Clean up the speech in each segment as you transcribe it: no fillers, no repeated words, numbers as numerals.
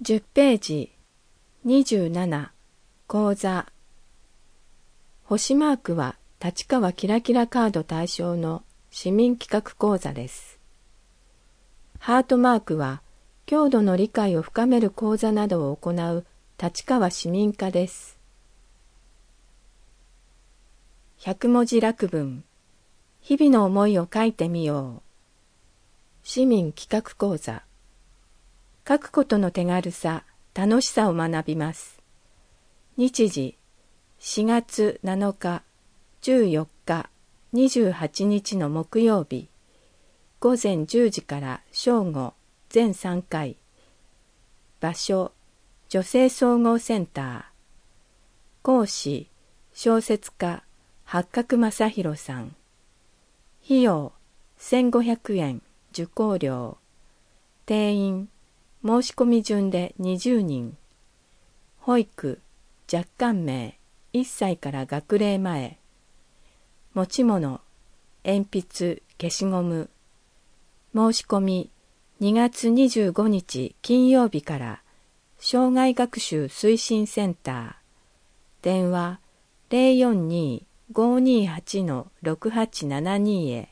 10ページ27講座星マークは立川キラキラカード対象の市民企画講座です。ハートマークは郷土の理解を深める講座などを行う立川市民課です。100文字落文、日々の思いを書いてみよう。市民企画講座。書くことの手軽さ、楽しさを学びます。日時、4月7日、14日、28日の木曜日、午前10時から正午、全3回。場所、女性総合センター。講師、小説家、八角正弘さん。費用、1500円、受講料。定員、申し込み順で20人。保育、若干名、1歳から学齢前。持ち物、鉛筆、消しゴム。申し込み、2月25日金曜日から、障害学習推進センター。電話、042-528-6872へ。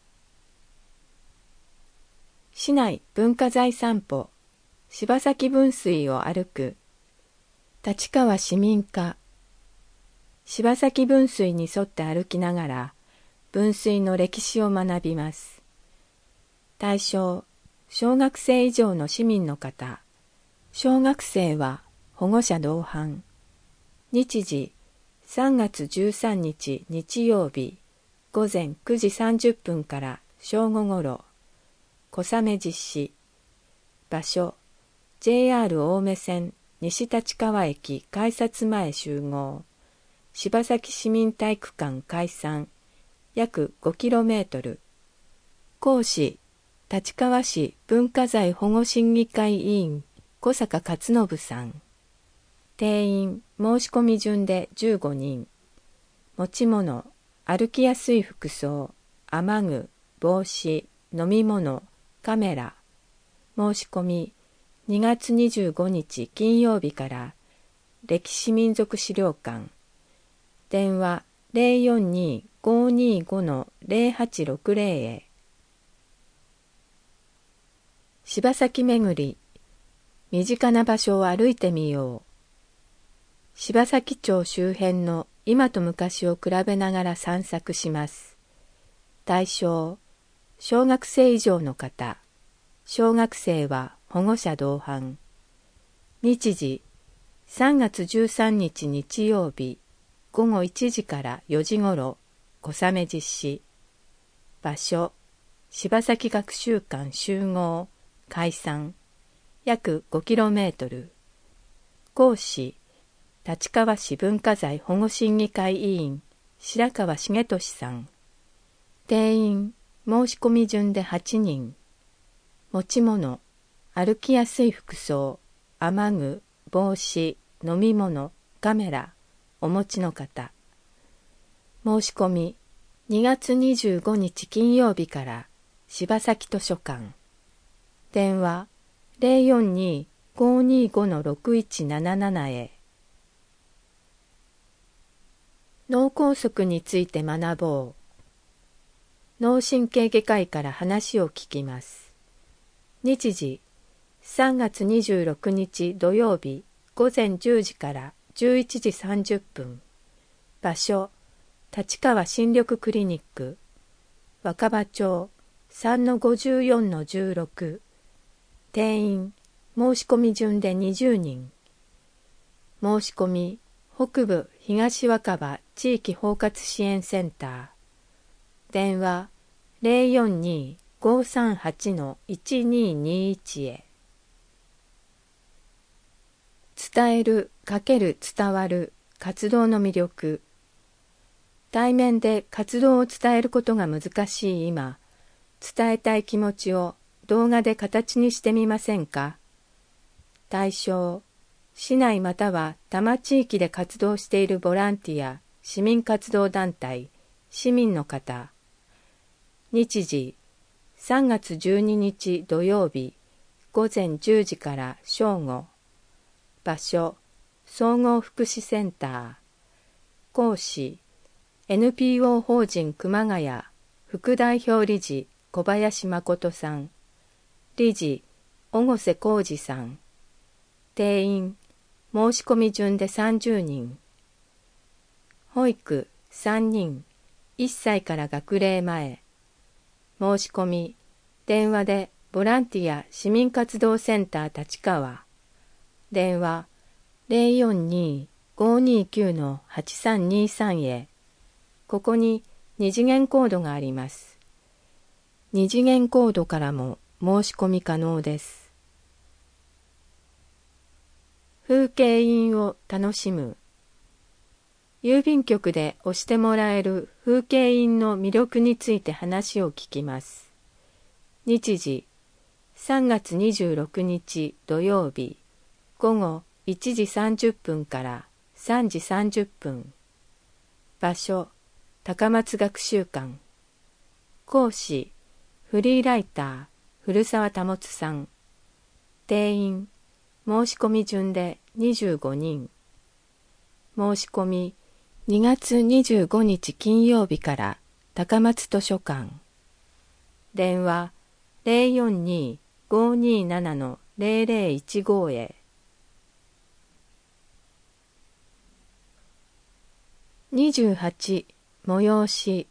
市内文化財散歩。柴崎分水を歩く。立川市民課。柴崎分水に沿って歩きながら、分水の歴史を学びます。対象、小学生以上の市民の方。小学生は保護者同伴。日時、3月13日日曜日、午前9時30分から正午ごろ。小雨実施。場所、JR 青梅線西立川駅改札前集合。柴崎市民体育館開山。約 5km。講師、立川市文化財保護審議会委員小坂勝信さん。定員、申し込み順で15人。持ち物、歩きやすい服装、雨具、帽子、飲み物、カメラ。申し込み、2月25日金曜日から歴史民族資料館。電話 042-525-0860 へ。柴崎めぐり。身近な場所を歩いてみよう。柴崎町周辺の今と昔を比べながら散策します。対象、小学生以上の方。小学生は保護者同伴。日時、3月13日日曜日、午後1時から4時ごろ、小雨実施。場所、柴崎学習館集合、開山。約 5km。講師、立川市文化財保護審議会委員、白川重俊さん。定員、申し込み順で8人。持ち物、歩きやすい服装、雨具、帽子、飲み物、カメラ、お持ちの方。申し込み、2月25日金曜日から柴崎図書館。電話、042-525-6177 へ。脳梗塞について学ぼう。脳神経外科医から話を聞きます。日時、3月26日土曜日午前10時から11時30分。場所、立川新緑クリニック。若葉町 3-54-16。定員、申し込み順で20人。申し込み、北部東若葉地域包括支援センター。電話、042-538-1221 へ。伝える×伝わる活動の魅力。対面で活動を伝えることが難しい今、伝えたい気持ちを動画で形にしてみませんか。対象、市内または多摩地域で活動しているボランティア、市民活動団体、市民の方。日時、3月12日土曜日、午前10時から正午、 場所、総合福祉センター。講師、NPO 法人熊谷副代表理事小林誠さん。理事、小越浩二さん。定員、申し込み順で30人。保育、3人、1歳から学齢前。申し込み、電話でボランティア市民活動センター立川。電話、042-529-8323へ。ここに2次元コードがあります。2次元コードからも申し込み可能です。風景印を楽しむ。郵便局で押してもらえる風景印の魅力について話を聞きます。日時、3月26日土曜日、午後1時30分から3時30分。場所、高松学習館。講師、フリーライター、古澤保さん。定員、申し込み順で25人。申し込み、2月25日金曜日から高松図書館。電話、042-527-0015へ。28催し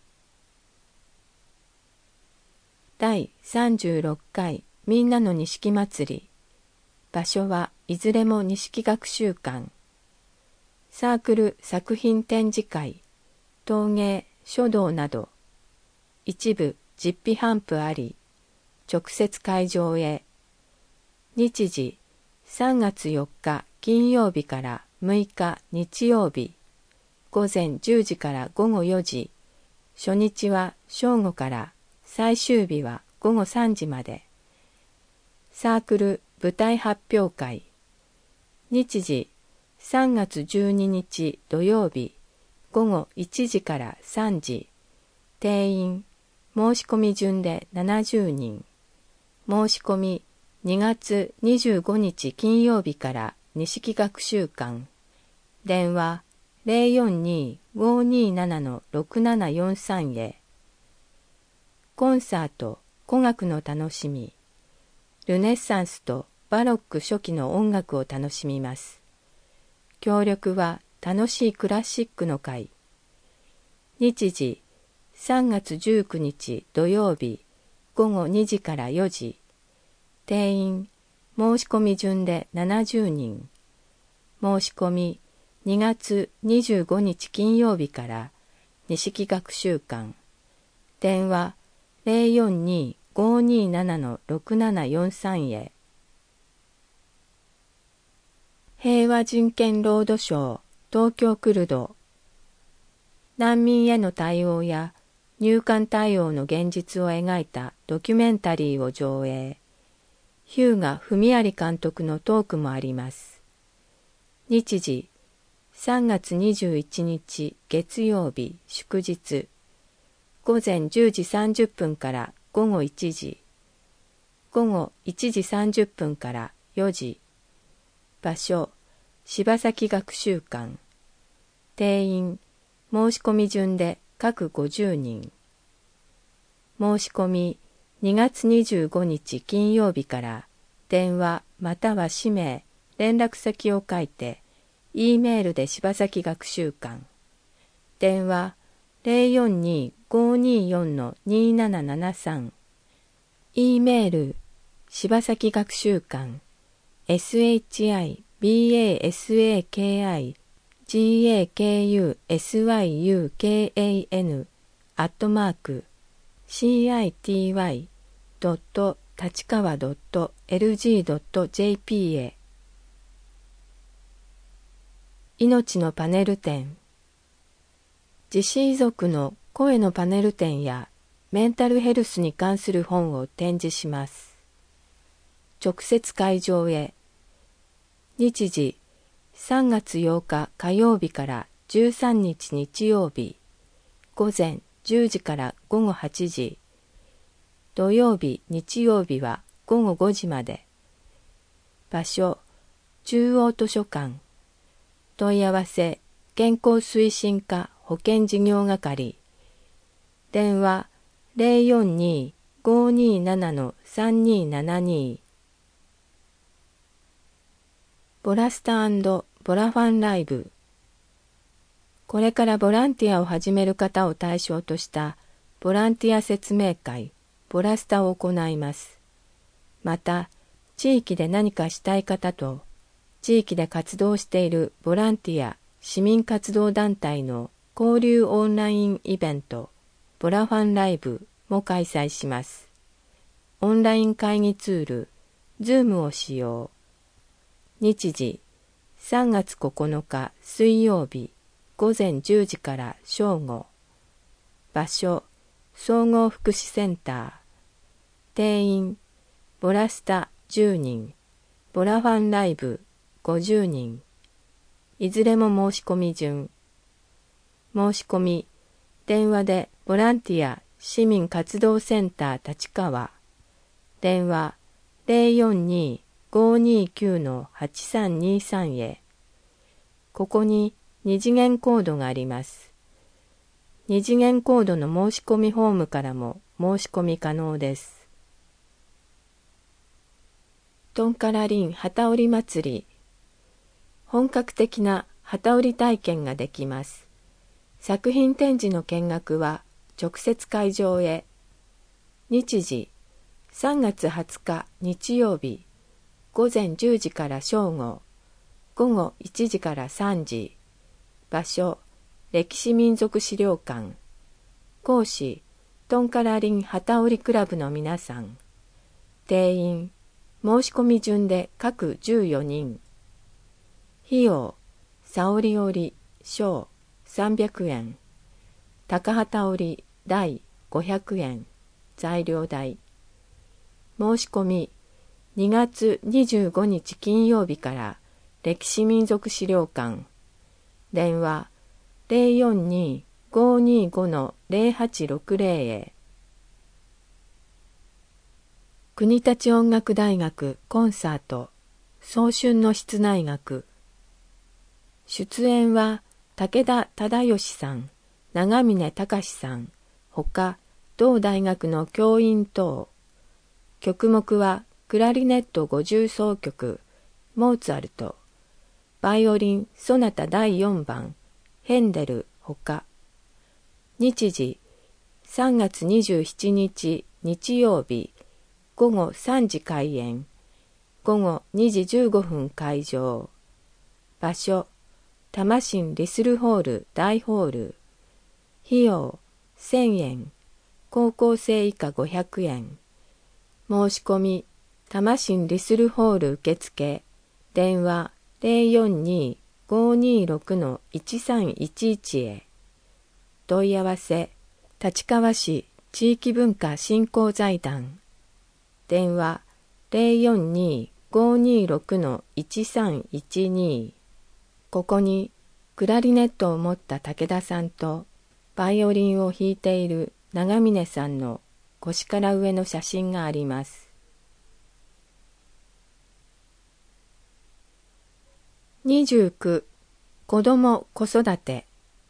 第36回みんなの錦祭り。場所はいずれも錦学習館。サークル作品展示会、陶芸、書道など。一部実費頒布あり、直接会場へ。日時、3月4日金曜日から6日日曜日。午前10時から午後4時。初日は正午から最終日は午後3時まで。サークル舞台発表会。日時、3月12日土曜日。午後1時から3時。定員、申し込み順で70人。申し込み、2月25日金曜日から錦学習館。電話、042-527-6743へ。コンサート、古楽の楽しみ。ルネッサンスとバロック初期の音楽を楽しみます。協力は楽しいクラシックの会。日時、3月19日土曜日、午後2時から4時。定員、申し込み順で70人。申し込み、2月25日金曜日から錦学習館。電話 042-527-6743 へ。平和人権ロードショー東京クルド。難民への対応や入管対応の現実を描いたドキュメンタリーを上映。日向文有監督のトークもあります。日時、3月21日月曜日祝日。午前10時30分から午後1時。午後1時30分から4時。場所、柴崎学習館。定員、申し込み順で各50人。申し込み、2月25日金曜日から電話または氏名、連絡先を書いて、E メールで柴崎学習館。電話 042-524-2773。E メール、柴崎学習館。shibasaki-gakusyukan@tachikawa.lg.jp へ。命のパネル展。自死遺族の声のパネル展やメンタルヘルスに関する本を展示します。直接会場へ。日時、3月8日火曜日から13日日曜日。午前10時から午後8時。土曜日、日曜日は午後5時まで。場所、 中央図書館。問い合わせ健康推進課保健事業係。電話042-527-3272。ボラスタ&ボラファンライブ。これからボランティアを始める方を対象としたボランティア説明会、ボラスタを行います。また、地域で何かしたい方と、地域で活動しているボランティア、市民活動団体の交流オンラインイベント、ボラファンライブも開催します。オンライン会議ツール、Zoom を使用。日時、3月9日水曜日、午前10時から正午。場所、総合福祉センター。定員、ボラスタ10人、ボラファンライブ50人。いずれも申し込み順。申し込み、電話でボランティア市民活動センター立川。電話042-529-8323へ。ここに2次元コードがあります。2次元コードの申し込みフォームからも申し込み可能です。トンカラリン機織り祭り。本格的な機織り体験ができます。作品展示の見学は直接会場へ。日時、3月20日日曜日、午前10時から正午、午後1時から3時。場所、歴史民族資料館。講師、トンカラリン機織りクラブの皆さん。定員、申し込み順で各14人。費用、沙織織小300円。高旗織大500円。材料代。申し込み、2月25日金曜日から歴史民族資料館。電話042-525-0860へ。国立音楽大学コンサート早春の室内楽。出演は武田忠義さん、長峰隆さん、ほか同大学の教員等。曲目はクラリネット50奏曲、モーツァルト、バイオリンソナタ第4番、ヘンデルほか。日時、3月27日日曜日、午後3時開演、午後2時15分開場。場所、多摩市リスルホール大ホール。費用、1000円、高校生以下500円。申し込み、多摩市リスルホール受付。電話042-526-1311へ。問い合わせ、立川市地域文化振興財団。電話042-526-1312。ここにクラリネットを持った武田さんとバイオリンを弾いている長峰さんの腰から上の写真があります。29、子ども子育て。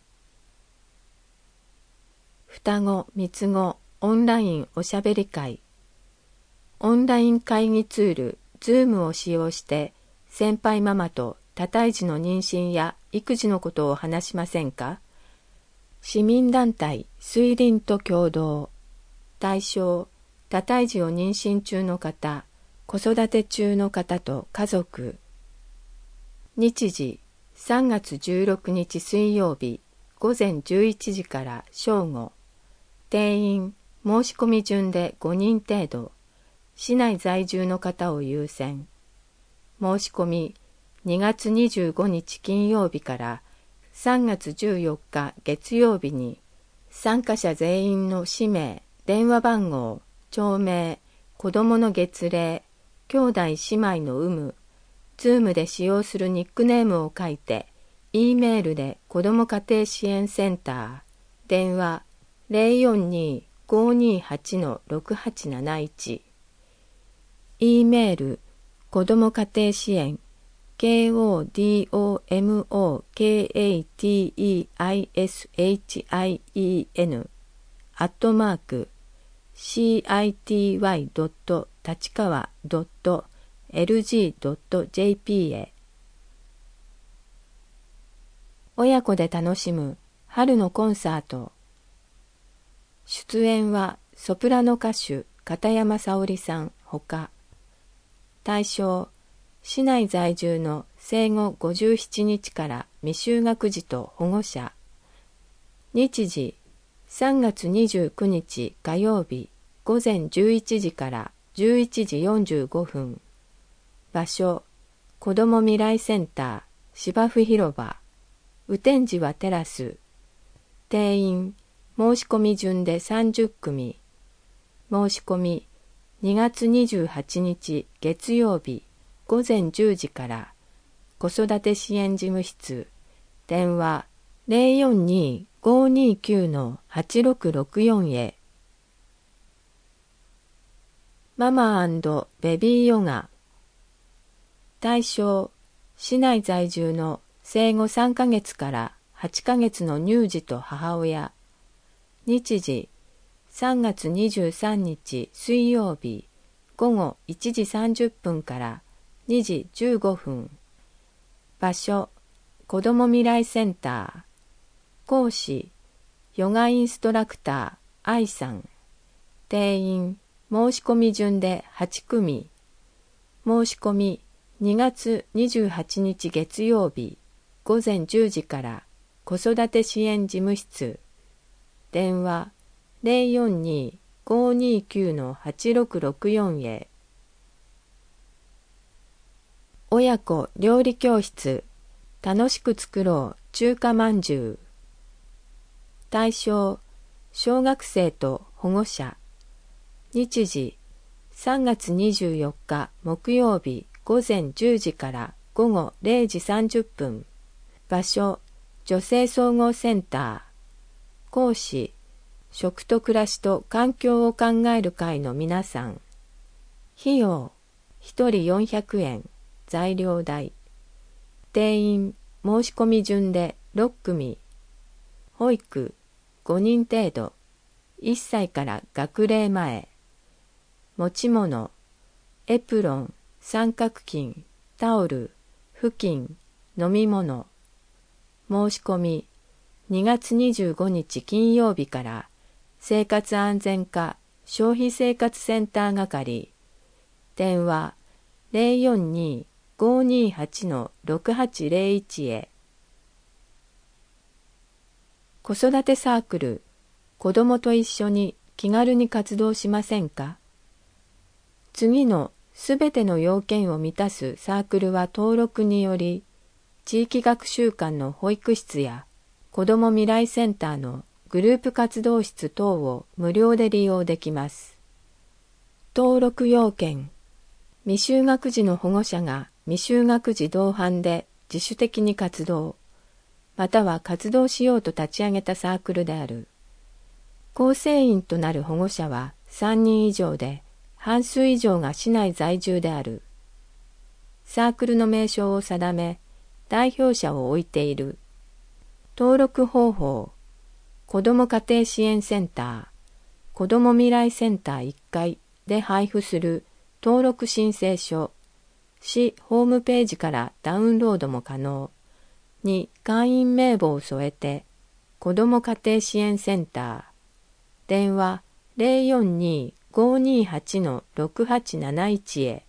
双子三つ子オンラインおしゃべり会。オンライン会議ツール Zoom を使用して先輩ママと多胎児の妊娠や育児のことを話しませんか？市民団体水林と共同。対象、多胎児を妊娠中の方、子育て中の方と家族。日時、3月16日水曜日、午前11時から正午。定員、申し込み順で5人程度。市内在住の方を優先。申し込み、2月25日金曜日から3月14日月曜日に、参加者全員の氏名、電話番号、町名、子供の月齢、兄弟姉妹の有無、Zoom で使用するニックネームを書いて、E メールで子ども家庭支援センター、電話042-528-6871、E メール、子ども家庭支援 kodomilai-city-ity.jp へ。親子で楽しむ春のコンサート。出演はソプラノ歌手片山沙織さんほか。対象、市内在住の生後57日から未就学児と保護者。日時、3月29日火曜日午前11時から11時45分。場所、子ども未来センター芝生広場。雨天時はテラス。定員、申し込み順で30組。申し込み、2月28日月曜日午前10時から。子育て支援事務室。電話、042-529-8664 へ。ママ&ベビーヨガ。対象、市内在住の生後3ヶ月から8ヶ月の乳児と母親。日時、3月23日水曜日午後1時30分から2時15分。場所、子ども未来センター。講師、ヨガインストラクター、愛さん。定員、申し込み順で8組。申し込み、2月28日月曜日午前10時から子育て支援事務室。電話 042-529-8664 へ。親子料理教室。楽しく作ろう中華まんじゅう。対象、小学生と保護者。日時、3月24日木曜日午前10時から午後0時30分。場所、女性総合センター。講師、食と暮らしと環境を考える会の皆さん。費用、1人400円、材料代。定員、申し込み順で6組。保育、5人程度。1歳から学齢前。持ち物、エプロン、三角巾、タオル、布巾、飲み物。申し込み、2月25日金曜日から生活安全課消費生活センター係。電話 042-528-6801 へ。子育てサークル、子どもと一緒に気軽に活動しませんか？次のすべての要件を満たすサークルは登録により、地域学習館の保育室や子ども未来センターのグループ活動室等を無料で利用できます。登録要件、未就学児の保護者が未就学児同伴で自主的に活動、または活動しようと立ち上げたサークルである。構成員となる保護者は3人以上で、半数以上が市内在住である。サークルの名称を定め、代表者を置いている。登録方法、子ども家庭支援センター、子ども未来センター1階で配布する登録申請書、市ホームページからダウンロードも可能に会員名簿を添えて、子ども家庭支援センター、電話 042-528-6871 へ。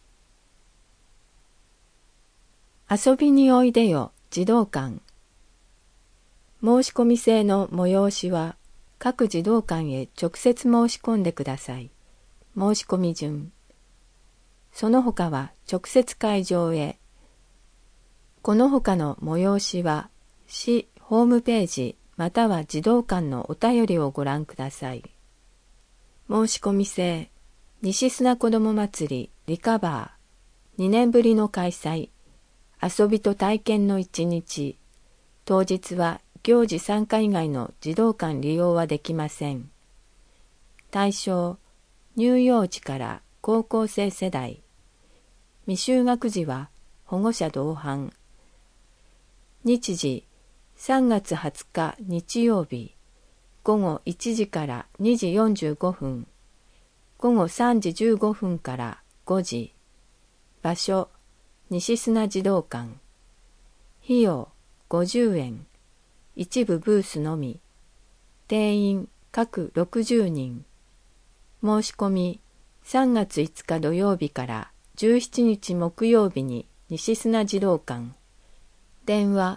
遊びにおいでよ児童館。申し込み制の催しは各児童館へ直接申し込んでください。申し込み順。その他は直接会場へ。この他の催しは市ホームページまたは児童館のお便りをご覧ください。申し込み制、西砂子ども祭りリカバー、2年ぶりの開催、遊びと体験の1日、当日は行事参加以外の児童館利用はできません。対象、乳幼児から高校生世代、未就学児は保護者同伴。日時3月20日日曜日、午後1時から2時45分、午後3時15分から5時。場所、西砂児童館。費用50円。一部ブースのみ。定員各60人。申し込み3月5日土曜日から17日木曜日に西砂児童館。電話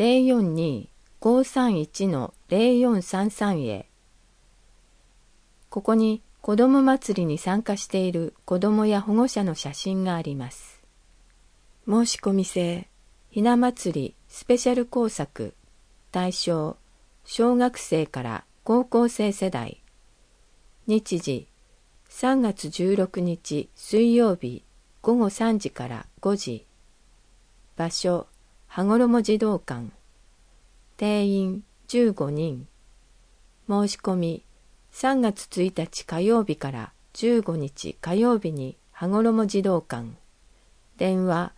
042-531-0433へ。ここに子ども祭りに参加している子どもや保護者の写真があります。申し込み制、ひな祭りスペシャル工作、対象、小学生から高校生世代。日時、3月16日水曜日午後3時から5時。場所、羽衣児童館。定員15人。申し込み3月1日火曜日から15日火曜日に羽衣児童館。電話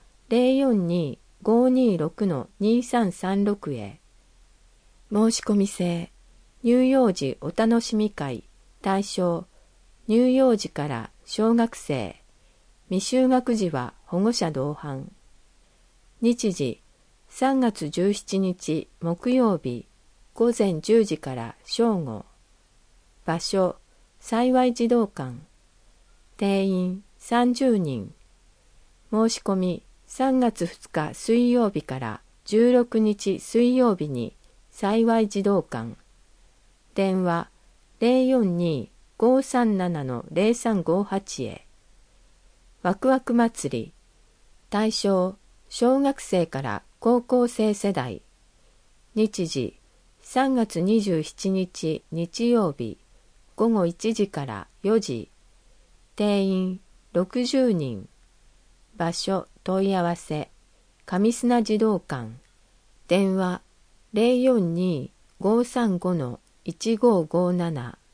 042-526-2336へ。申し込み制、乳幼児お楽しみ会、対象、乳幼児から小学生、未就学児は保護者同伴。日時、3月17日木曜日、午前10時から正午。場所、幸児童館。定員30人。申し込み3月2日水曜日から16日水曜日に幸児童館。電話042-537-0358へ。わくわく祭り。対象、小学生から高校生世代。日時、3月27日日曜日、午後1時から4時。定員60人。場所問い合わせ、上砂児童館。電話042-535-1557。